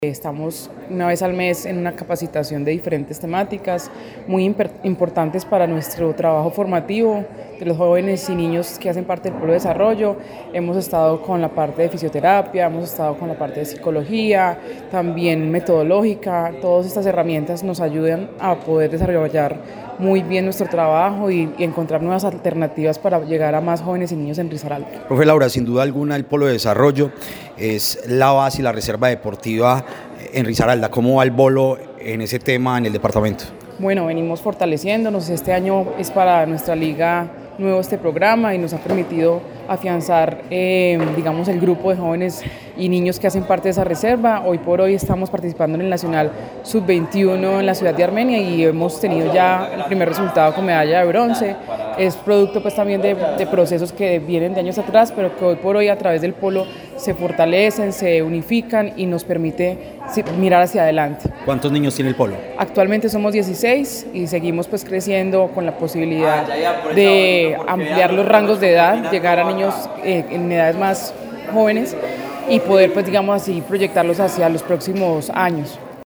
Estamos una vez al mes en una capacitación de diferentes temáticas muy importantes para nuestro trabajo formativo de los jóvenes y niños que hacen parte del Polo de Desarrollo. Hemos estado con la parte de fisioterapia, hemos estado con la parte de psicología, también metodológica. Todas estas herramientas nos ayudan a poder desarrollar muy bien nuestro trabajo y encontrar nuevas alternativas para llegar a más jóvenes y niños en Risaralda. Profe Laura, sin duda alguna el Polo de Desarrollo es la base y la reserva deportiva en Risaralda. ¿Cómo va el bolo en ese tema en el departamento? Bueno, venimos fortaleciéndonos. Este año es para nuestra liga nuevo este programa y nos ha permitido afianzar, digamos, el grupo de jóvenes y niños que hacen parte de esa reserva. Hoy por hoy estamos participando en el Nacional Sub-21 en la ciudad de Armenia y hemos tenido ya el primer resultado con medalla de bronce. Es producto pues también de procesos que vienen de años atrás, pero que hoy por hoy a través del polo se fortalecen, se unifican y nos permite mirar hacia adelante. ¿Cuántos niños tiene el polo? Actualmente somos 16 y seguimos pues creciendo con la posibilidad de ampliar los rangos de edad, llegar a niños en edades más jóvenes y poder pues digamos así proyectarlos hacia los próximos años.